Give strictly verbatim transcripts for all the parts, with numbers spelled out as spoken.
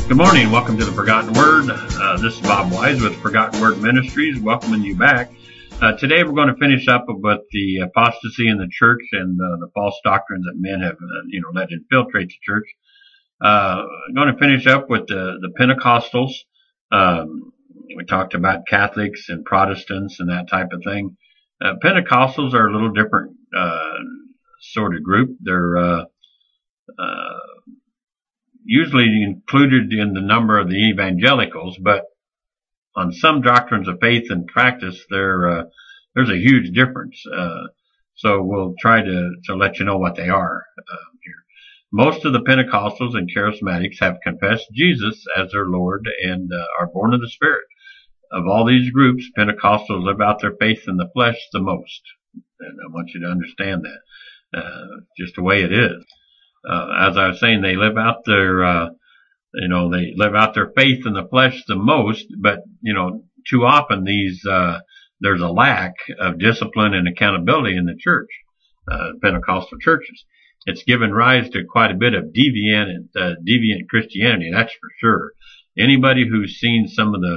Good morning. Welcome to the Forgotten Word. Uh, this is Bob Wise with Forgotten Word Ministries, welcoming you back. Uh, today we're going to finish up with the apostasy in the church and uh, the false doctrines that men have, uh, you know, let infiltrate the church. Uh, I'm going to finish up with the, the Pentecostals. Um, we talked about Catholics and Protestants and that type of thing. Uh, Pentecostals are a little different uh, sort of group. They're uh, uh, usually included in the number of the evangelicals, but on some doctrines of faith and practice, there uh, there's a huge difference. Uh, so we'll try to, to let you know what they are uh, here. Most of the Pentecostals and Charismatics have confessed Jesus as their Lord and uh, are born of the Spirit. Of all these groups, Pentecostals live out their faith in the flesh the most. And I want you to understand that. Uh, just the way it is. Uh, as I was saying, they live out their, uh, you know, they live out their faith in the flesh the most, but, you know, too often these, uh, there's a lack of discipline and accountability in the church, uh, Pentecostal churches. It's given rise to quite a bit of deviant, uh, deviant Christianity, that's for sure. Anybody who's seen some of the,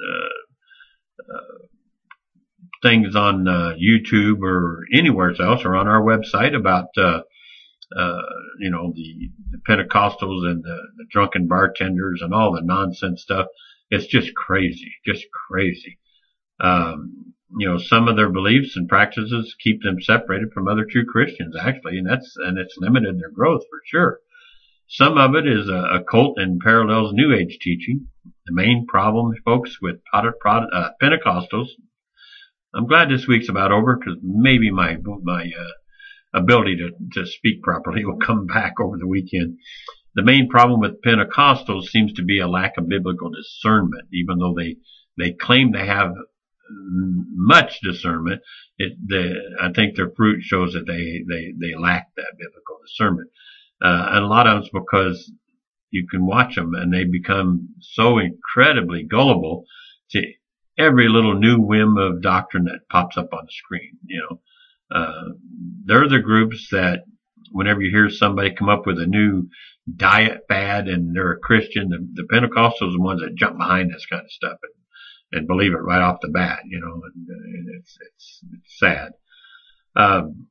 uh, uh things on, uh, YouTube or anywhere else or on our website about, uh, Uh, you know, the, the Pentecostals and the, the drunken bartenders and all the nonsense stuff. It's just crazy, just crazy. Um, you know, some of their beliefs and practices keep them separated from other true Christians, actually, and that's, and it's limited their growth for sure. Some of it is a, a cult and parallels New Age teaching. The main problem, folks, with uh, Pentecostals, I'm glad this week's about over because maybe my, my, uh, ability to, to speak properly will come back over the weekend. The main problem with Pentecostals seems to be a lack of biblical discernment, even though they, they claim to have much discernment. It, the, I think their fruit shows that they, they, they lack that biblical discernment. Uh, and a lot of it's because you can watch them and they become so incredibly gullible to every little new whim of doctrine that pops up on the screen, you know. Uh, they're the groups that whenever you hear somebody come up with a new diet fad and they're a Christian, the, the Pentecostals are the ones that jump behind this kind of stuff and, and believe it right off the bat, you know, and, and it's, it's, it's sad. Um,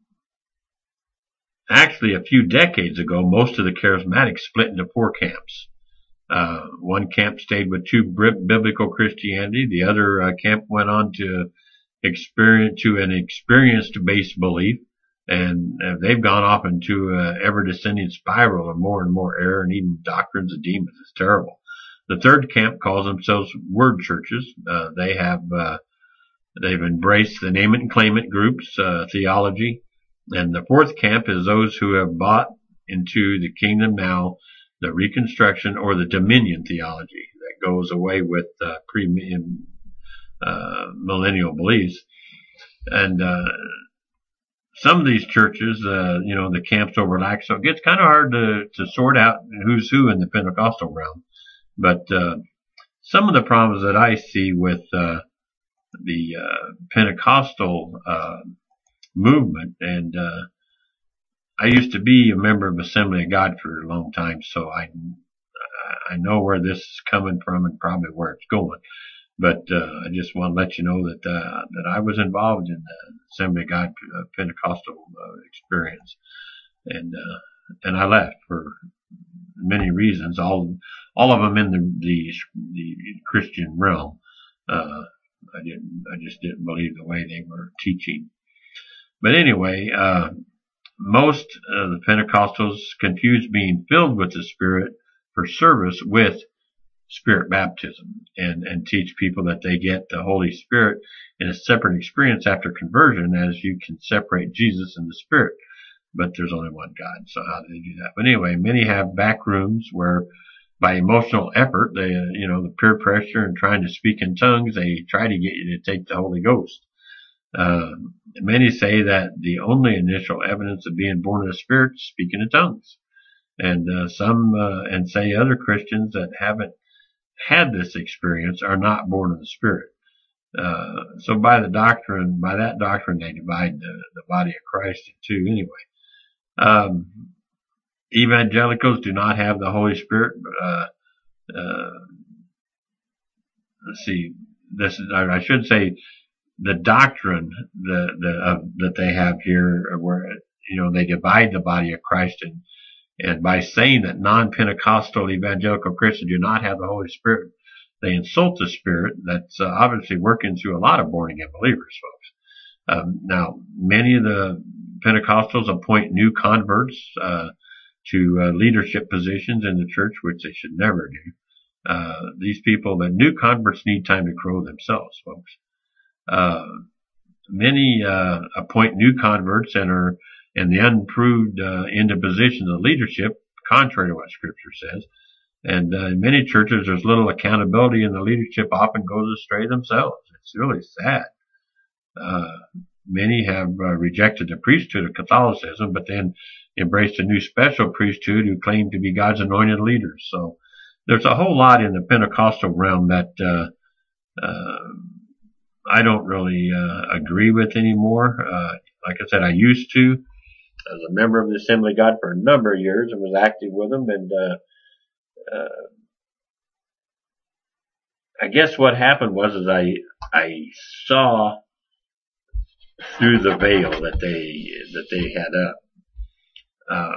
actually a few decades ago, most of the Charismatics split into four camps. Uh, one camp stayed with true biblical Christianity. The other uh, camp went on to experience to an experience-based belief, and uh, they've gone off into an ever-descending spiral of more and more error and even doctrines of demons. It's terrible. The third camp calls themselves word churches. Uh, they have uh, they've embraced the name it and claim it groups uh, theology, and the fourth camp is those who have bought into the kingdom now, the reconstruction or the dominion theology that goes away with uh, pre Uh, millennial beliefs. And, uh, some of these churches, uh, you know, the camps overlap, so it gets kind of hard to, to sort out who's who in the Pentecostal realm. But, uh, some of the problems that I see with, uh, the, uh, Pentecostal, uh, movement, and, uh, I used to be a member of Assembly of God for a long time, so I, I know where this is coming from and probably where it's going. But uh, I just want to let you know that uh, that I was involved in the Assembly of God uh, Pentecostal uh, experience, and uh, and I left for many reasons, all all of them in the the, the Christian realm. Uh, I didn't, I just didn't believe the way they were teaching. But anyway, uh, most of the Pentecostals confuse being filled with the Spirit for service with Spirit baptism, and, and teach people that they get the Holy Spirit in a separate experience after conversion, as you can separate Jesus and the Spirit. But there's only one God, so how do they do that? But anyway, many have back rooms where by emotional effort, they, uh, you know, the peer pressure and trying to speak in tongues, they try to get you to take the Holy Ghost. Uh, many say that the only initial evidence of being born of the Spirit is speaking in tongues. And, uh, some, uh, and say other Christians that haven't had this experience are not born of the Spirit. Uh, so by the doctrine, by that doctrine, they divide the, the body of Christ in two anyway. Um, evangelicals do not have the Holy Spirit, uh, uh, let's see, this is, I should say, the doctrine the, the, uh, that they have here, where, you know, they divide the body of Christ, and, and by saying that non-Pentecostal evangelical Christians do not have the Holy Spirit, they insult the Spirit that's uh, obviously working through a lot of born-again believers, folks. Um, now, many of the Pentecostals appoint new converts uh, to uh, leadership positions in the church, which they should never do. Uh, these people, the new converts, need time to grow themselves, folks. Uh, many, uh, appoint new converts and are, and the unproved, uh, into positions of leadership, contrary to what Scripture says. And, uh, in many churches, there's little accountability, and the leadership often goes astray themselves. It's really sad. Uh, many have, uh, rejected the priesthood of Catholicism, but then embraced a new special priesthood who claim to be God's anointed leaders. So there's a whole lot in the Pentecostal realm that, uh, uh, I don't really uh, agree with anymore. Uh, like I said, I used to, as a member of the Assembly of God for a number of years, and was active with them. And uh, uh, I guess what happened was, is I I saw through the veil that they that they had up. Uh,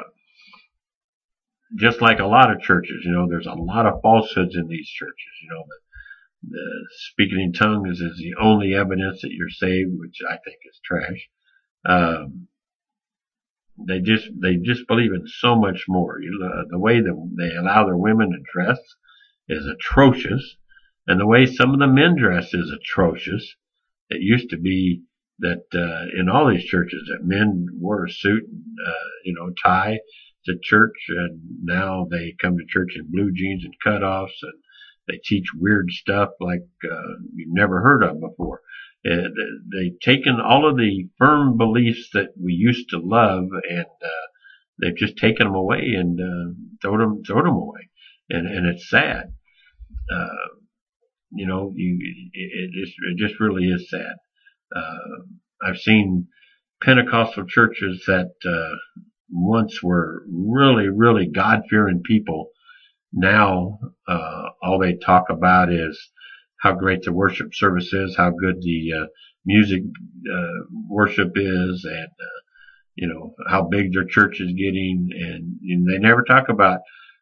just like a lot of churches, you know, there's a lot of falsehoods in these churches. You know, the, the speaking in tongues is the only evidence that you're saved, which I think is trash. Um, they just they just believe in so much more. You know, the way that they allow their women to dress is atrocious, and the way some of the men dress is atrocious. It used to be that uh, in all these churches that men wore a suit, and, uh, you know, tie to church, and now they come to church in blue jeans and cutoffs, and they teach weird stuff like uh, you've never heard of before. Uh, they've taken all of the firm beliefs that we used to love, and uh, they've just taken them away and uh, thrown them, thrown them away, and and it's sad. Uh, you know, you it, it just it just really is sad. Uh, I've seen Pentecostal churches that uh, once were really, really God-fearing people. Now, uh, all they talk about is how great the worship service is, how good the uh, music uh, worship is, and uh, you know, how big their church is getting, and, and they never talk about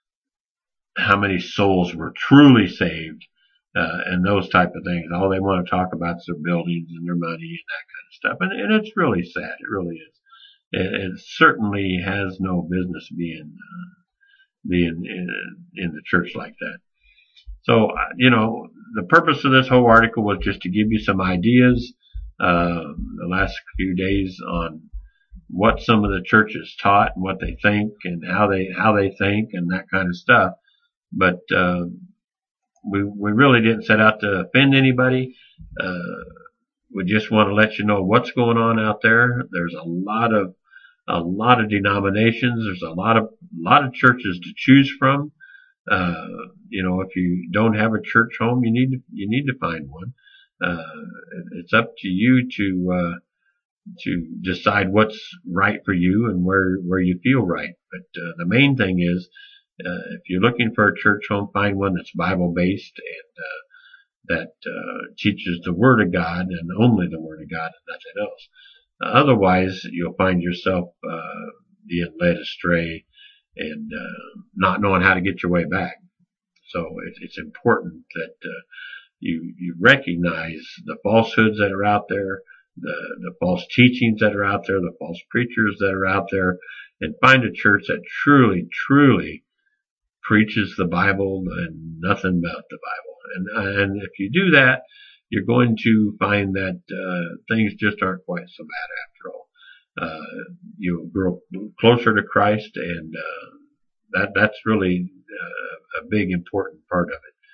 how many souls were truly saved, uh, and those type of things. All they want to talk about is their buildings and their money and that kind of stuff, and, and it's really sad. It really is. It, it certainly has no business being uh, being in, in the church like that. So, you know, the purpose of this whole article was just to give you some ideas, uh, the last few days on what some of the churches taught and what they think and how they, how they think and that kind of stuff. But, uh, we, we really didn't set out to offend anybody. Uh, we just want to let you know what's going on out there. There's a lot of, a lot of denominations. There's a lot of, a lot of churches to choose from. Uh, you know, if you don't have a church home, you need to, you need to find one. Uh, it's up to you to, uh, to decide what's right for you and where, where you feel right. But, uh, the main thing is, uh, if you're looking for a church home, find one that's Bible based and, uh, that, uh, teaches the Word of God and only the Word of God and nothing else. Uh, otherwise, you'll find yourself, uh, being led astray and uh, not knowing how to get your way back. So it, it's important that uh, you you recognize the falsehoods that are out there, the the false teachings that are out there, the false preachers that are out there, and find a church that truly, truly preaches the Bible and nothing but the Bible. And and if you do that, you're going to find that uh, things just aren't quite so bad after all. Uh, you'll grow closer to Christ, and uh, that that's really uh, a big important part of it.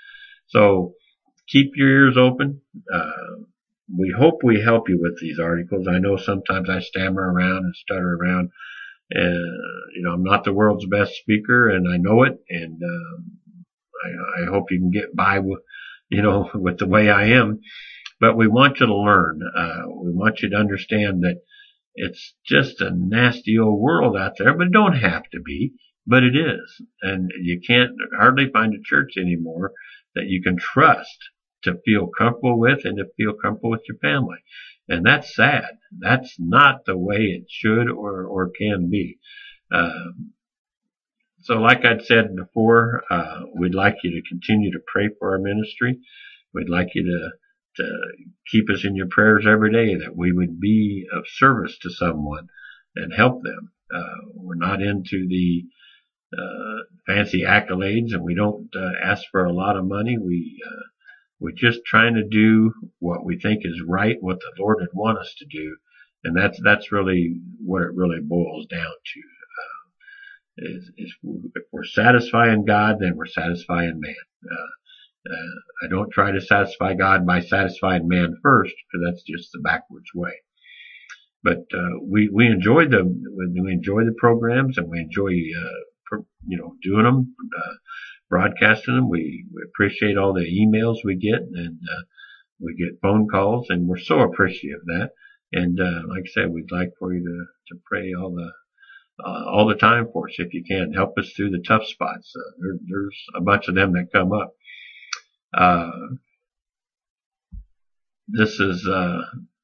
So keep your ears open. Uh, we hope we help you with these articles. I know sometimes I stammer around and stutter around, and you know I'm not the world's best speaker, and I know it, and um, I, I hope you can get by with you know with the way I am. But we want you to learn. Uh, we want you to understand that it's just a nasty old world out there, but it don't have to be. but it is. And you can't hardly find a church anymore that you can trust to feel comfortable with and to feel comfortable with your family. And that's sad. That's not the way it should or, or can be. Um, so like I'd said before, uh, we'd like you to continue to pray for our ministry. We'd like you to, to keep us in your prayers every day, that we would be of service to someone and help them. Uh, we're not into the uh, fancy accolades, and we don't uh, ask for a lot of money. We, uh, we're just trying to do what we think is right, what the Lord would want us to do. And that's, that's really what it really boils down to. Uh, is, is if we're satisfying God, then we're satisfying man. Uh, uh, I don't try to satisfy God by satisfying man first, because that's just the backwards way. But, uh, we, we enjoy the, we enjoy the programs, and we enjoy, uh, you know, doing them, uh, broadcasting them. We, we appreciate all the emails we get, and uh, we get phone calls, and we're so appreciative of that. And uh, like I said, we'd like for you to to pray all the uh, all the time for us if you can. Help us through the tough spots. Uh, there, there's a bunch of them that come up. Uh, this is uh,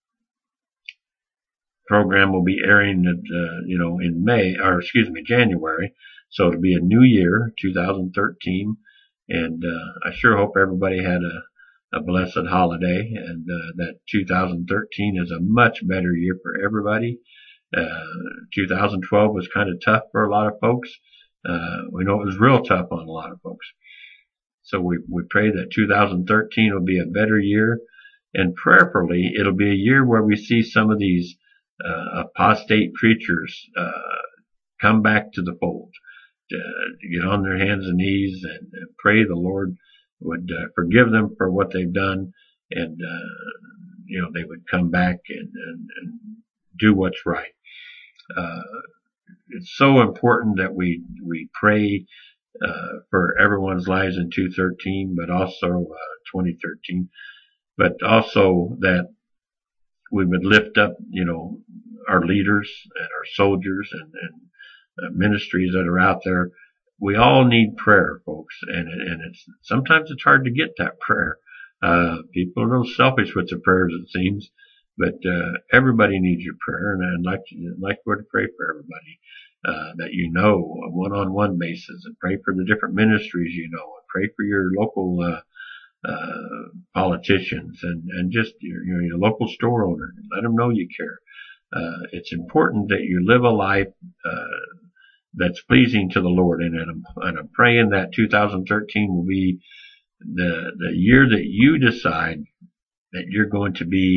program will be airing at uh, you know in May, or excuse me, January. So it'll be a new year, two thousand thirteen, and uh, I sure hope everybody had a, a blessed holiday, and uh, that two thousand thirteen is a much better year for everybody. Uh, two thousand twelve was kind of tough for a lot of folks. Uh, we know it was real tough on a lot of folks. So we, we pray that two thousand thirteen will be a better year, and prayerfully it'll be a year where we see some of these uh, apostate preachers uh, come back to the fold. To, to get on their hands and knees and, and pray the Lord would uh, forgive them for what they've done, and uh, you know they would come back and, and, and do what's right. Uh, it's so important that we we pray uh, for everyone's lives in two thirteen, but also uh, twenty thirteen, but also that we would lift up, you know, our leaders and our soldiers and, and Uh, ministries that are out there. We all need prayer, folks, and and it's sometimes it's hard to get that prayer. Uh, people are a little selfish with their prayers, it seems, but uh, everybody needs your prayer, and I'd like to like to pray for everybody uh, that you know, on a one-on-one basis, and pray for the different ministries you know, and pray for your local uh, uh, politicians, and and just your you know, your local store owner. Let them know you care. Uh, it's important that you live a life uh, that's pleasing to the Lord, and I'm, and I'm praying that two thousand thirteen will be the the year that you decide that you're going to be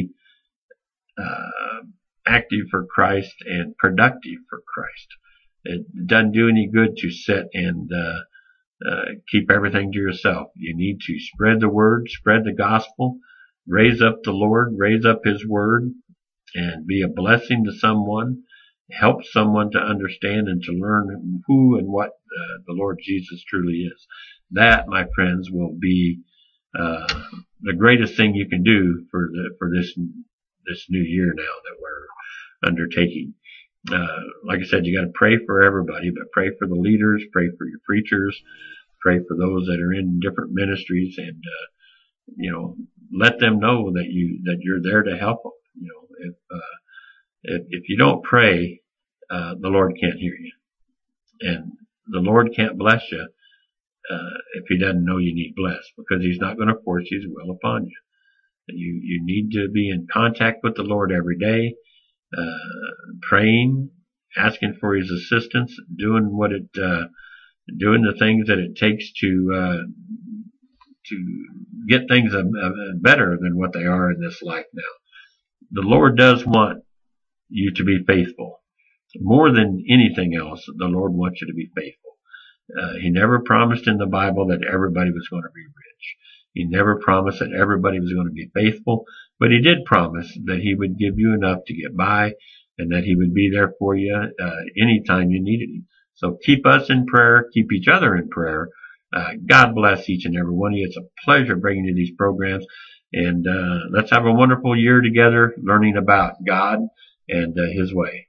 uh, active for Christ and productive for Christ. It doesn't do any good to sit and uh, uh, keep everything to yourself. You need to spread the word, spread the gospel, raise up the Lord, raise up His word, and be a blessing to someone, help someone to understand and to learn who and what uh, the Lord Jesus truly is. That, my friends, will be uh, the greatest thing you can do for the for this this new year now that we're undertaking. Uh, like I said, you got to pray for everybody, but pray for the leaders, pray for your preachers, pray for those that are in different ministries, and uh, you know, let them know that you that you're there to help them. You know, if uh, if, if you don't pray, uh, the Lord can't hear you, and the Lord can't bless you uh, if He doesn't know you need blessed, because He's not going to force His will upon you. You you need to be in contact with the Lord every day, uh, praying, asking for His assistance, doing what it uh, doing the things that it takes to uh, to get things uh, better than what they are in this life now. The Lord does want you to be faithful. More than anything else, the Lord wants you to be faithful. Uh, he never promised in the Bible that everybody was going to be rich. He never promised that everybody was going to be faithful, but He did promise that He would give you enough to get by, and that He would be there for you uh, anytime you needed Him. So keep us in prayer, keep each other in prayer. Uh, God bless each and every one of you. It's a pleasure bringing you these programs. And uh, let's have a wonderful year together learning about God and uh, His way.